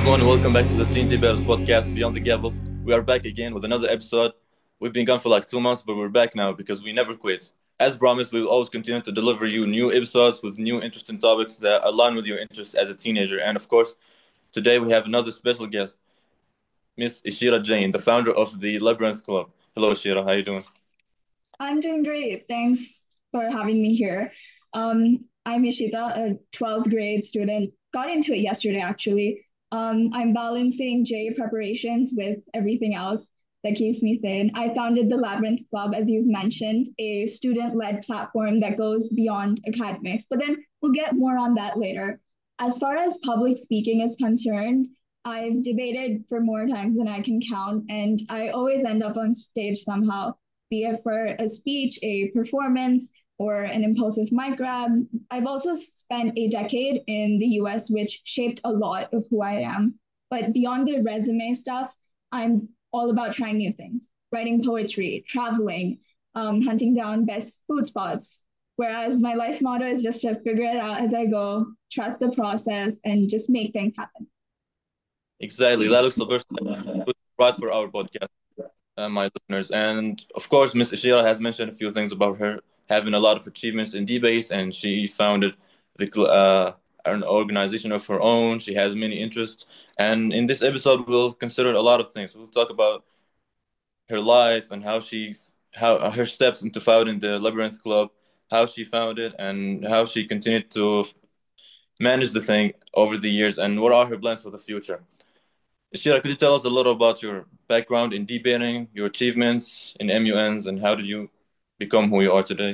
everyone, welcome back to the Teen Debaters podcast, Beyond the Gavel. We are back again with another episode. We've been gone for like 2 months, but we're back now because we never quit. As promised, we will always continue to deliver you new episodes with new interesting topics that align with your interests as a teenager. And of course, today we have another special guest, Miss Ishira Jain, the founder of the Labyrinth Club. Hello, Ishira. How you doing? I'm doing great. Thanks for having me here. I'm Yashita, a 12th grade student. Got into it yesterday, actually. I'm balancing JA preparations with everything else that keeps me sane. I founded the Labyrinth Club, as you've mentioned, a student-led platform that goes beyond academics. But then we'll get more on that later. As far as public speaking is concerned, I've debated for more times than I can count, and I always end up on stage somehow, be it for a speech, a performance, or an impulsive mic grab. I've also spent a decade in the US, which shaped a lot of who I am. But beyond the resume stuff, I'm all about trying new things, writing poetry, traveling, hunting down best food spots. Whereas my life motto is just to figure it out as I go, trust the process, and just make things happen. Exactly. That looks the person right for our podcast. My listeners. And of course, Miss Ishira has mentioned a few things about her having a lot of achievements in debates, and she founded an organization of her own. She has many interests, and in this episode, we'll consider a lot of things. We'll talk about her life and how her steps into founding the Labyrinth Club, how she founded, and how she continued to manage the thing over the years, and what are her plans for the future. Shira, could you tell us a little about your background in debating, your achievements in MUNs, and how did you become who you are today?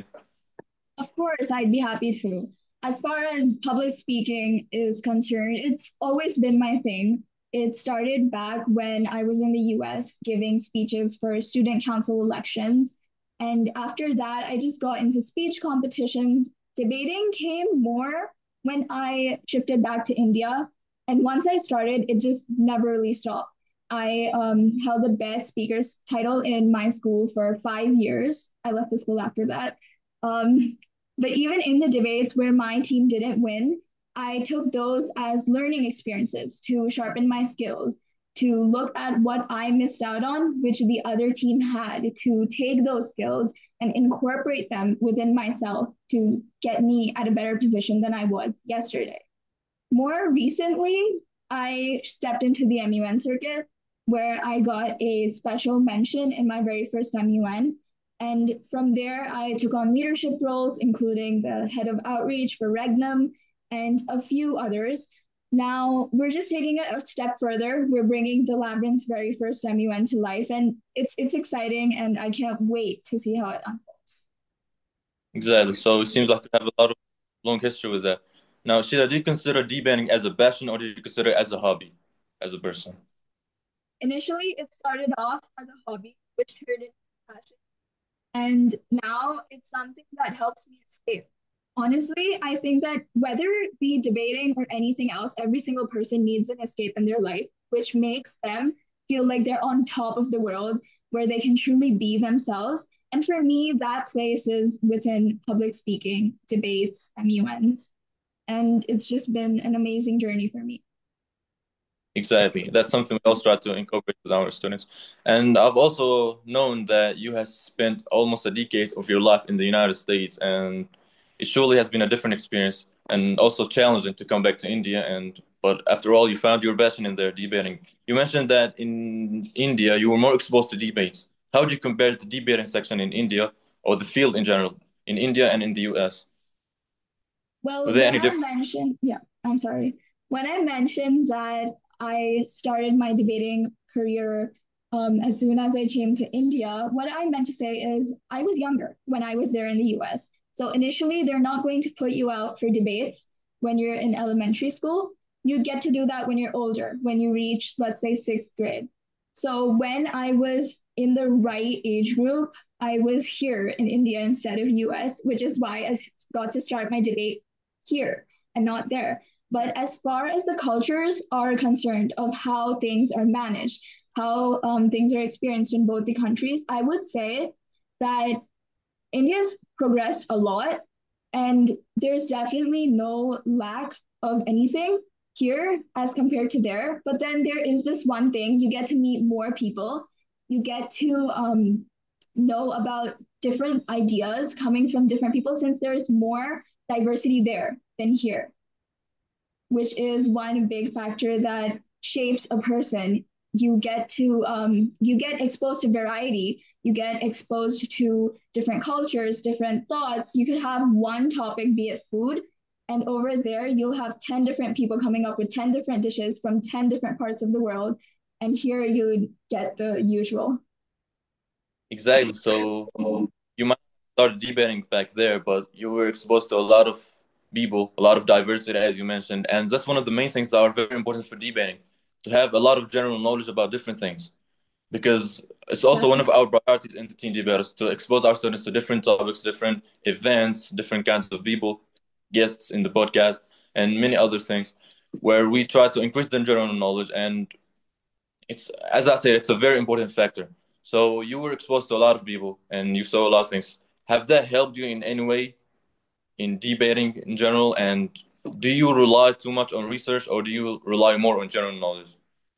Of course, I'd be happy to. As far as public speaking is concerned, it's always been my thing. It started back when I was in the US giving speeches for student council elections. And after that, I just got into speech competitions. Debating came more when I shifted back to India. And once I started, it just never really stopped. I held the best speakers title in my school for 5 years. I left the school after that. Um, but even in the debates where my team didn't win, I took those as learning experiences to sharpen my skills, to look at what I missed out on, which the other team had, to take those skills and incorporate them within myself to get me at a better position than I was yesterday. More recently, I stepped into the MUN circuit where I got a special mention in my very first MUN. And from there, I took on leadership roles, including the head of outreach for Regnum and a few others. Now we're just taking it a step further. We're bringing the Labyrinth's very first MUN to life, and it's exciting, and I can't wait to see how it unfolds. Exactly. So it seems like you have a lot of long history with that. Now, Shira, do you consider debating as a passion or do you consider it as a hobby, as a person? Initially, it started off as a hobby, which turned into passion. And now it's something that helps me escape. Honestly, I think that whether it be debating or anything else, every single person needs an escape in their life, which makes them feel like they're on top of the world, where they can truly be themselves. And for me, that place is within public speaking, debates, MUNs. And it's just been an amazing journey for me. Exactly. That's something we also try to incorporate with our students. And I've also known that you have spent almost a decade of your life in the United States, and it surely has been a different experience and also challenging to come back to India. And but after all, you found your passion in there debating. You mentioned that in India you were more exposed to debates. How would you compare the debating section in India or the field in general in India and in the US? Were Well, there when any I difference? mentioned, yeah, I'm sorry. When I mentioned that I started my debating career as soon as I came to India, what I meant to say is I was younger when I was there in the US. So initially, they're not going to put you out for debates when you're in elementary school. You'd get to do that when you're older, when you reach, let's say, sixth grade. So when I was in the right age group, I was here in India instead of US, which is why I got to start my debate here and not there. But as far as the cultures are concerned of how things are managed, how things are experienced in both the countries, I would say that India's progressed a lot, and there's definitely no lack of anything. here as compared to there. But then there is this one thing, you get to meet more people, you get to know about different ideas coming from different people since there's more diversity there than here, which is one big factor that shapes a person. You get exposed to variety, you get exposed to different cultures, different thoughts. You could have one topic, be it food, and over there you'll have 10 different people coming up with 10 different dishes from 10 different parts of the world, and here you would get the usual. Exactly. So you might start debating back there, but you were exposed to a lot of people, a lot of diversity, as you mentioned, and that's one of the main things that are very important for debating, to have a lot of general knowledge about different things. Because it's also one of our priorities in the teen debaters to expose our students to different topics, different events, different kinds of people, guests in the podcast, and many other things, where we try to increase their general knowledge. And it's, as I said, it's a very important factor. So you were exposed to a lot of people and you saw a lot of things. Have that helped you in any way in debating in general? And do you rely too much on research or do you rely more on general knowledge?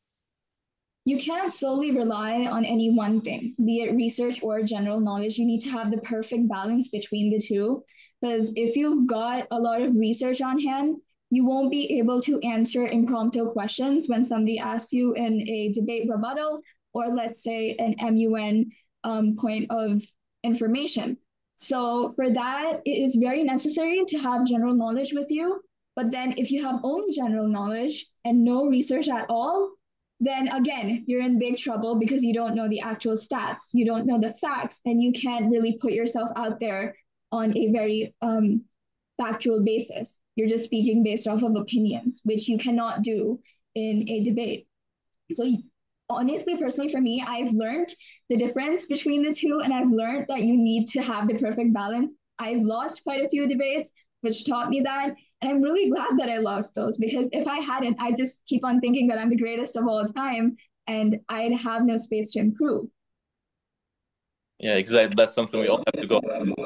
You can't solely rely on any one thing, be it research or general knowledge. You need to have the perfect balance between the two. Because if you've got a lot of research on hand, you won't be able to answer impromptu questions when somebody asks you in a debate rebuttal or, let's say, an MUN point of information. So, for that, it is very necessary to have general knowledge with you. But then, if you have only general knowledge and no research at all, then again, you're in big trouble because you don't know the actual stats, you don't know the facts, and you can't really put yourself out there on a very factual basis. You're just speaking based off of opinions, which you cannot do in a debate. So, honestly, personally, for me, I've learned the difference between the two, and I've learned that you need to have the perfect balance. I've lost quite a few debates, which taught me that. And I'm really glad that I lost those because if I hadn't, I'd just keep on thinking that I'm the greatest of all time and I'd have no space to improve. Yeah, exactly. That's something we all have to go.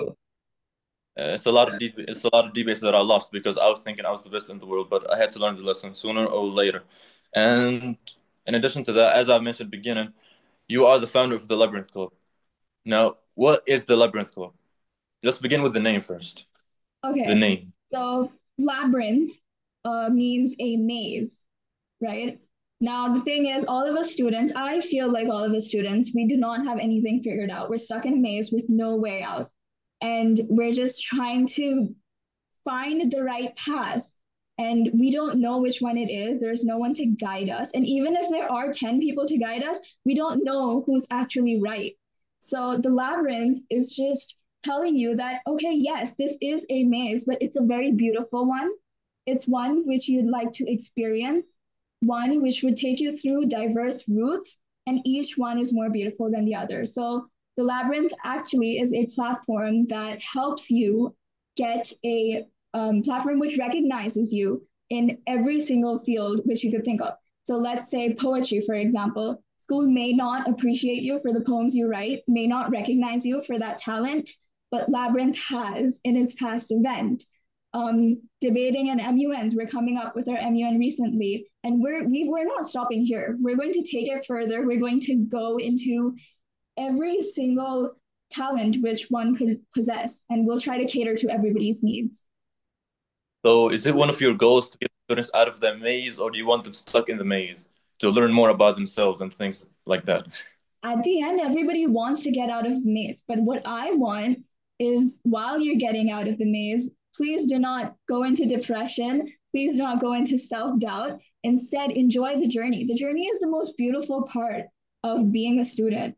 It's a lot of debates that I lost because I was thinking I was the best in the world, but I had to learn the lesson sooner or later. And in addition to that, as I mentioned at the beginning, you are the founder of the Labyrinth Club. Now, what is the Labyrinth Club? Let's begin with the name first. The Okay, name. so labyrinth means a maze, right? Now, the thing is, all of us students, I feel like all of us students, we do not have anything figured out. We're stuck in a maze with no way out. And we're just trying to find the right path. And we don't know which one it is. There's no one to guide us. And even if there are 10 people to guide us, we don't know who's actually right. So the labyrinth is just telling you that, okay, yes, this is a maze, but it's a very beautiful one. It's one which you'd like to experience, one which would take you through diverse routes, and each one is more beautiful than the other. So the labyrinth actually is a platform that helps you get a platform which recognizes you in every single field which you could think of. So let's say poetry, for example. School may not appreciate you for the poems you write, may not recognize you for that talent, but Labyrinth has in its past event. Debating and MUNs, we're coming up with our MUN recently, and we're not stopping here. We're going to take it further. We're going to go into every single talent which one could possess, and we'll try to cater to everybody's needs. So, is it one of your goals to get students out of the maze, or do you want them stuck in the maze to learn more about themselves and things like that? At the end, everybody wants to get out of the maze. But what I want is while you're getting out of the maze, please do not go into depression. Please do not go into self doubt. Instead, enjoy the journey. The journey is the most beautiful part of being a student.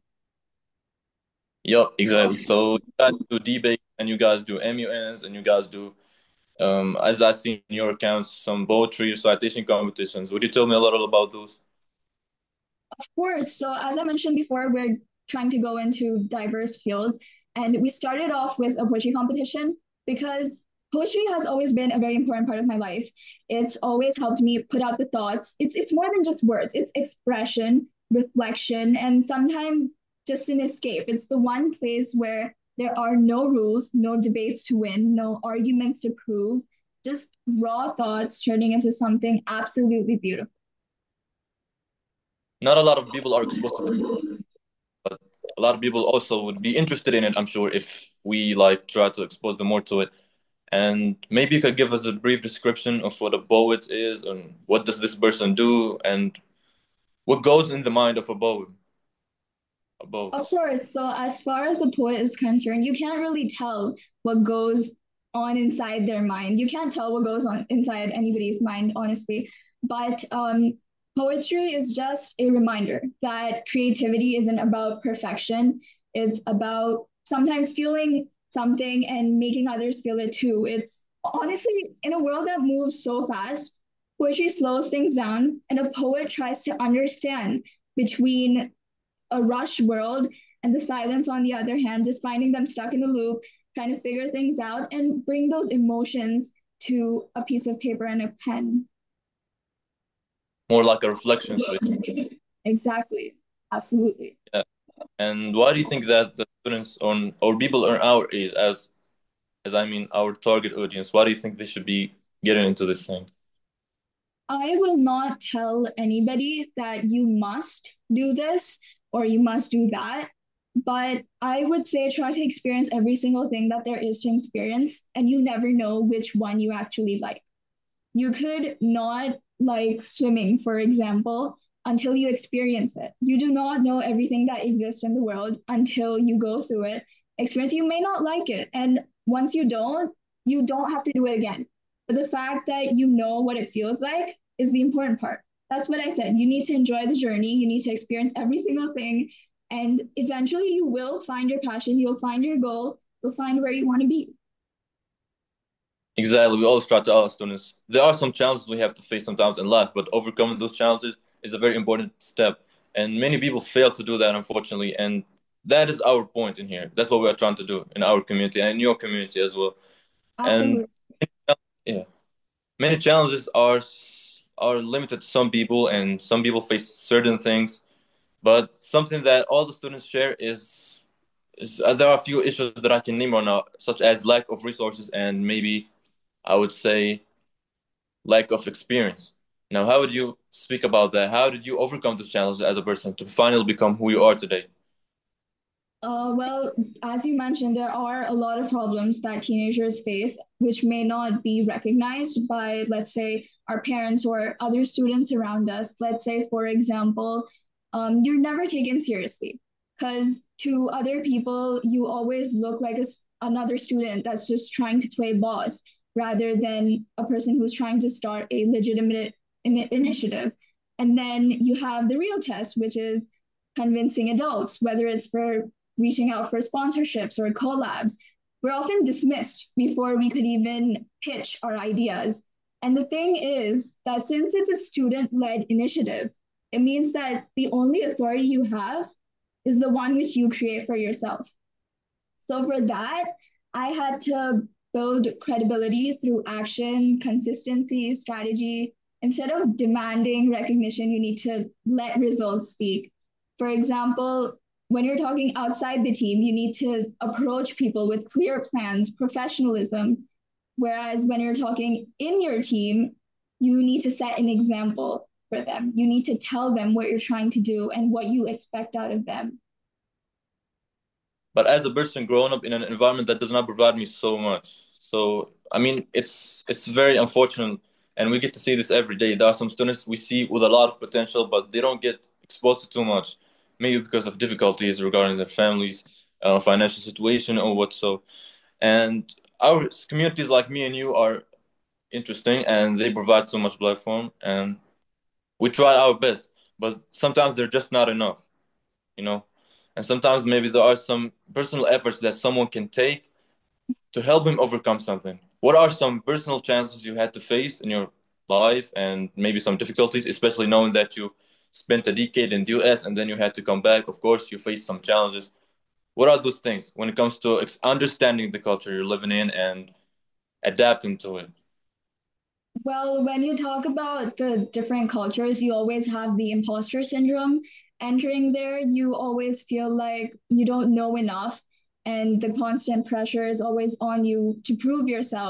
Yep, exactly. So, you guys do debates and you guys do MUNs and you guys do, as I see in your accounts, some poetry citation competitions. Would you tell me a little about those? Of course. So, as I mentioned before, we're trying to go into diverse fields. And we started off with a poetry competition because poetry has always been a very important part of my life. It's always helped me put out the thoughts. It's more than just words, it's expression, reflection, and sometimes just an escape. It's the one place where there are no rules, no debates to win, no arguments to prove, just raw thoughts turning into something absolutely beautiful. Not a lot of people are exposed to that, but a lot of people also would be interested in it, I'm sure, if we like try to expose them more to it. And maybe you could give us a brief description of what a poet is and what does this person do and what goes in the mind of a Of poet. course. So, as far as a poet is concerned, you can't really tell what goes on inside their mind. You can't tell what goes on inside anybody's mind, honestly. But poetry is just a reminder that creativity isn't about perfection. It's about sometimes feeling something and making others feel it too. It's honestly, in a world that moves so fast, poetry slows things down, and a poet tries to understand between a rushed world, and the silence, on the other hand, just finding them stuck in a loop, trying to figure things out and bring those emotions to a piece of paper and a pen. More like a reflection space. Exactly. Absolutely. Yeah. And why do you think that the students on or people on our age, as I mean our target audience, why do you think they should be getting into this thing? I will not tell anybody that you must do this or you must do that. But I would say try to experience every single thing that there is to experience, and you never know which one you actually like. You could not like swimming, for example, until you experience it. You do not know everything that exists in the world until you go through it. Experience, you may not like it. And once you don't have to do it again. But the fact that you know what it feels like is the important part. That's what I said. You need to enjoy the journey. You need to experience every single thing. And eventually you will find your passion. You'll find your goal. You'll find where you want to be. Exactly. We always try to tell our students there are some challenges we have to face sometimes in life, but overcoming those challenges is a very important step. And many people fail to do that, unfortunately. And that is our point in here. That's what we are trying to do in our community and in your community as well. And Absolutely. yeah, many challenges are limited to some people, and some people face certain things. But something that all the students share is there are a few issues that I can name right now, such as lack of resources and maybe I would say lack of experience. Now, how would you speak about that? How did you overcome those challenges as a person to finally become who you are today? Well, as you mentioned, there are a lot of problems that teenagers face, which may not be recognized by, let's say, our parents or other students around us. Let's say, for example, you're never taken seriously because to other people, you always look like another student that's just trying to play boss rather than a person who's trying to start a legitimate initiative. And then you have the real test, which is convincing adults, whether it's for reaching out for sponsorships or collabs, we're often dismissed before we could even pitch our ideas. And the thing is that since it's a student led initiative, it means that the only authority you have is the one which you create for yourself. So for that, I had to build credibility through action, consistency, strategy. Instead of demanding recognition, you need to let results speak. For example, when you're talking outside the team, you need to approach people with clear plans, professionalism. Whereas when you're talking in your team, you need to set an example for them. You need to tell them what you're trying to do and what you expect out of them. But as a person growing up in an environment that does not provide me so much, so I mean, it's very unfortunate, and we get to see this every day. There are some students we see with a lot of potential, but they don't get exposed to too much, maybe because of difficulties regarding their families, financial situation, or what so. And our communities like me and you are interesting, and they provide so much platform, and we try our best, but sometimes they're just not enough, you know. And sometimes maybe there are some personal efforts that someone can take to help him overcome something. What are some personal challenges you had to face in your life, and maybe some difficulties, especially knowing that you spent a decade in the US and then you had to come back? Of course, you faced some challenges. What are those things when it comes to understanding the culture you're living in and adapting to it? Well, when you talk about the different cultures, you always have the imposter syndrome entering there. You always feel like you don't know enough, and the constant pressure is always on you to prove yourself.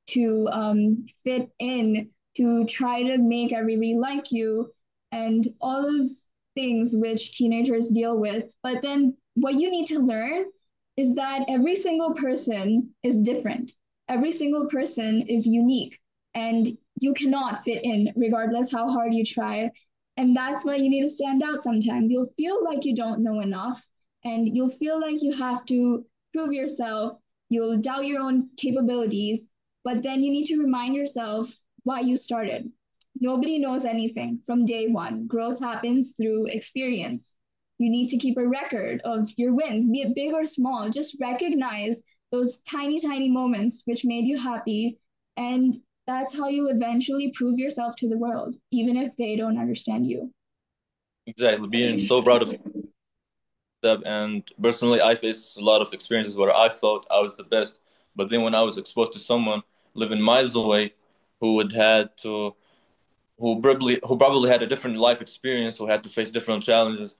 to fit in, to try to make everybody like you, and all those things which teenagers deal with. But then what you need to learn is that every single person is different. Every single person is unique, and you cannot fit in regardless how hard you try. And that's why you need to stand out sometimes. You'll feel like you don't know enough, and you'll feel like you have to prove yourself. You'll doubt your own capabilities, but then you need to remind yourself why you started. Nobody knows anything from day one. Growth happens through experience. You need to keep a record of your wins, be it big or small. Just recognize those tiny, tiny moments which made you happy. And that's how you'll eventually prove yourself to the world, even if they don't understand you. Exactly. Being so proud of yourself. And personally, I faced a lot of experiences where I thought I was the best, but then when I was exposed to someone living miles away who had had to who probably had a different life experience, who had to face different challenges,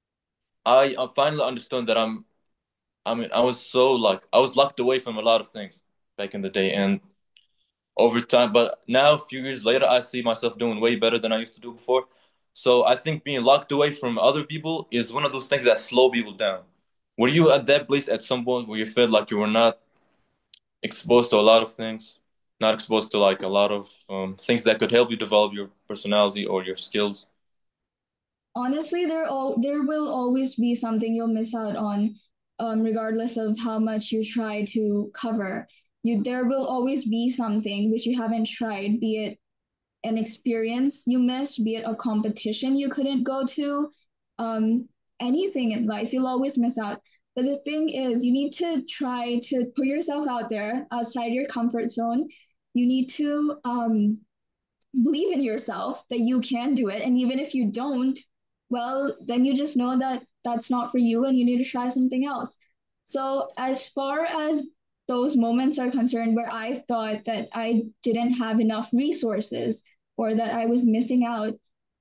I finally understood that I mean, I was locked away from a lot of things back in the day, and over time. But now, a few years later, I see myself doing way better than I used to do before. So I think being locked away from other people is one of those things that slow people down. Were you at that place at some point where you felt like you were not exposed to a lot of things, not exposed to like a lot of things that could help you develop your personality or your skills? Honestly, there will always be something you'll miss out on, regardless of how much you try to cover. There will always be something which you haven't tried, be it an experience you missed, be it a competition you couldn't go to, anything in life, you'll always miss out. But the thing is, you need to try to put yourself out there outside your comfort zone. You need to believe in yourself that you can do it. And even if you don't, well, then you just know that that's not for you and you need to try something else. So, as far as those moments are concerned where I thought that I didn't have enough resources or that I was missing out,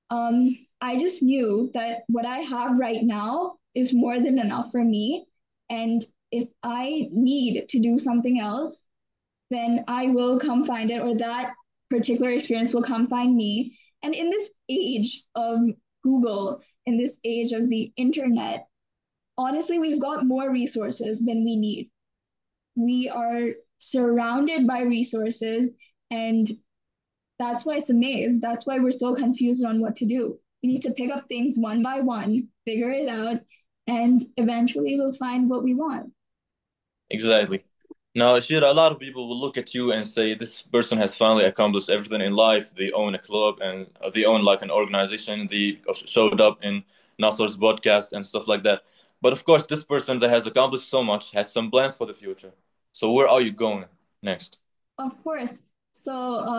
I just knew that what I have right now is more than enough for me. And if I need to do something else, then I will come find it, or that particular experience will come find me. And in this age of Google, in this age of the internet, honestly, we've got more resources than we need. We are surrounded by resources, and that's why it's a maze. That's why we're so confused on what to do. We need to pick up things one by one, figure it out, and eventually we'll find what we want. Exactly. Now, Shira, a lot of people will look at you and say this person has finally accomplished everything in life. They own a club and they own like an organization. They showed up in Nasser's podcast and stuff like that. But of course, this person that has accomplished so much has some plans for the future. So where are you going next? Of course. So,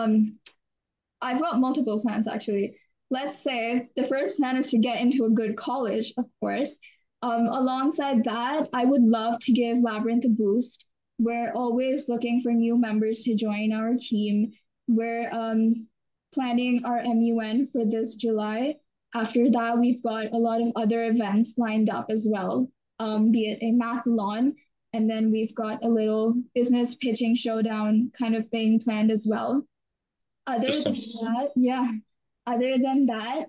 I've got multiple plans actually. Let's say the first plan is to get into a good college, of course. Alongside that, I would love to give Labyrinth a boost. We're always looking for new members to join our team. We're planning our MUN for this July. After that, we've got a lot of other events lined up as well, be it a mathlon, and then we've got a little business pitching showdown kind of thing planned as well. Other than Interesting. that, yeah, other than that,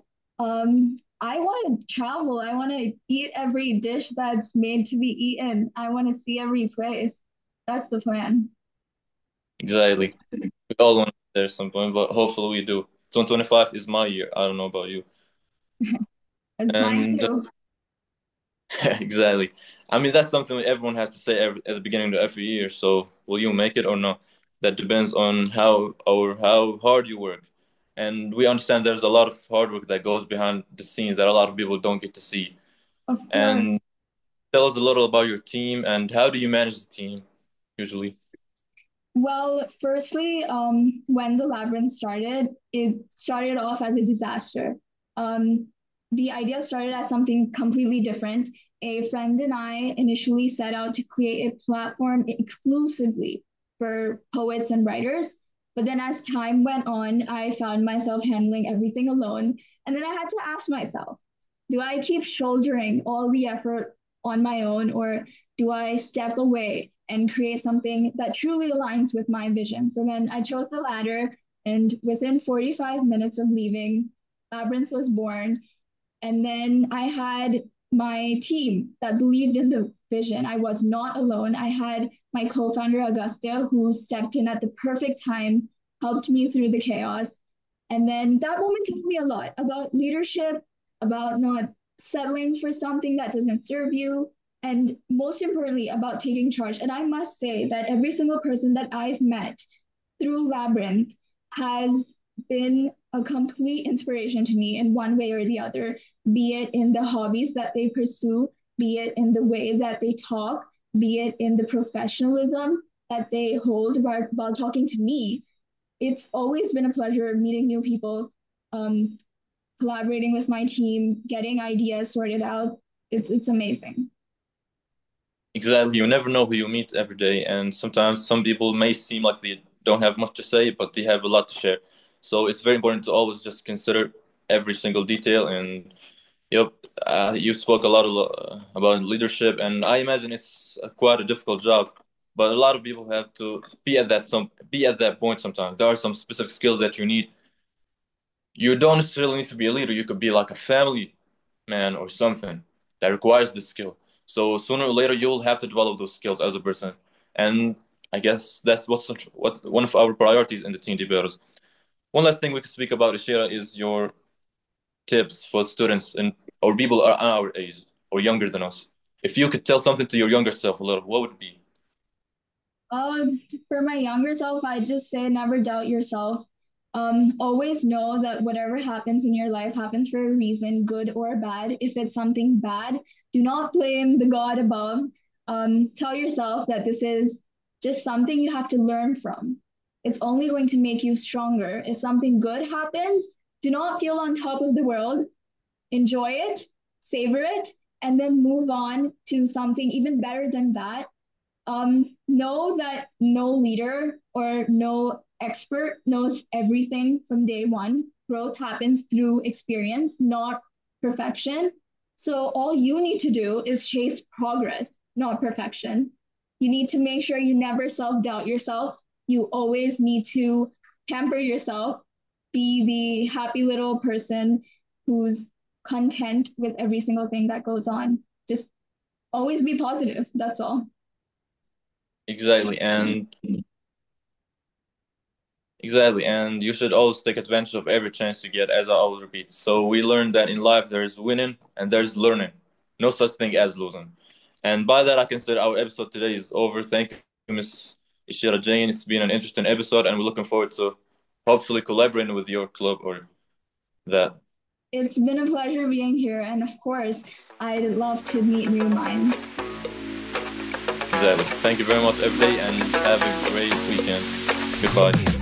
I want to travel. I want to eat every dish that's made to be eaten. I want to see every place. That's the plan. Exactly. We all want to be there at some point, but hopefully we do. 2025 is my year. I don't know about you. It's mine And too. exactly. I mean, that's something everyone has to say at the beginning of every year. So, will you make it or not? That depends on how hard you work. And we understand there's a lot of hard work that goes behind the scenes that a lot of people don't get to see. Of course. And tell us a little about your team and how do you manage the team usually? Well, firstly, when the labyrinth started, it started off as a disaster. Um, the idea started as something completely different. A friend and I initially set out to create a platform exclusively for poets and writers. But then as time went on, I found myself handling everything alone. And then I had to ask myself, do I keep shouldering all the effort on my own, or do I step away and create something that truly aligns with my vision. So then I chose the latter, and within 45 minutes of leaving, Labyrinth was born. And then I had my team that believed in the vision. I was not alone. I had my co founder, Augusta, who stepped in at the perfect time, helped me through the chaos. And then that moment taught me a lot about leadership, about not settling for something that doesn't serve you, and most importantly, about taking charge. And I must say that every single person that I've met through Labyrinth has been a complete inspiration to me in one way or the other, be it in the hobbies that they pursue, be it in the way that they talk, be it in the professionalism that they hold while talking to me. It's always been a pleasure meeting new people, um, collaborating with my team, getting ideas sorted out. It's amazing. Exactly. You never know who you meet every day, and sometimes some people may seem like they don't have much to say, but they have a lot to share. So it's very important to always just consider every single detail. And yep, you spoke a lot about leadership, and I imagine it's quite a difficult job. But a lot of people have to be at that point. Sometimes there are some specific skills that you need. You don't necessarily need to be a leader. You could be like a family man or something that requires this skill. So sooner or later, you'll have to develop those skills as a person. And I guess that's what one of our priorities in the Teen Debaters. One last thing we could speak about, Ishira, is your tips for students and or people are our age or younger than us. If you could tell something to your younger self a little, what would it be? For my younger self, I just say never doubt yourself. Always know that whatever happens in your life happens for a reason, good or bad. If it's something bad, do not blame the God above. Tell yourself that this is just something you have to learn from. It's only going to make you stronger. If something good happens, do not feel on top of the world. Enjoy it, savor it, and then move on to something even better than that. Know that no leader or no expert knows everything from day one. Growth happens through experience, not perfection. So all you need to do is chase progress, not perfection. You need to make sure you never self doubt yourself. You always need to pamper yourself, be the happy little person who's content with every single thing that goes on. Just always be positive. That's all. Exactly, and exactly, and you should always take advantage of every chance you get, as I always repeat. So we learned that in life there's winning and there's learning. No such thing as losing. And by that, I consider our episode today is over. Thank you, Miss Ishira Jane. It's been an interesting episode, and we're looking forward to hopefully collaborating with your club or that. It's been a pleasure being here, and of course, I'd love to meet new minds. Exactly. Thank you very much, everybody, and have a great weekend. Goodbye.